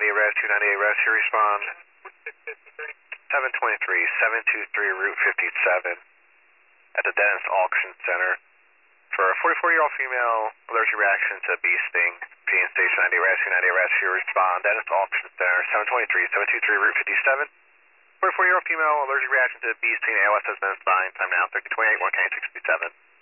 rescue, 98 rescue, respond. 723, 723 Route 57 at the Dennis Auction Center. For a 44-year-old female, allergic reaction to bee sting. PN Station 98 rescue, respond. Dennis Auction Center, 723, 723 Route 57. 44-year-old female, allergic reaction to bee sting. ALS has been assigned. Time now, 3028, 1K 67.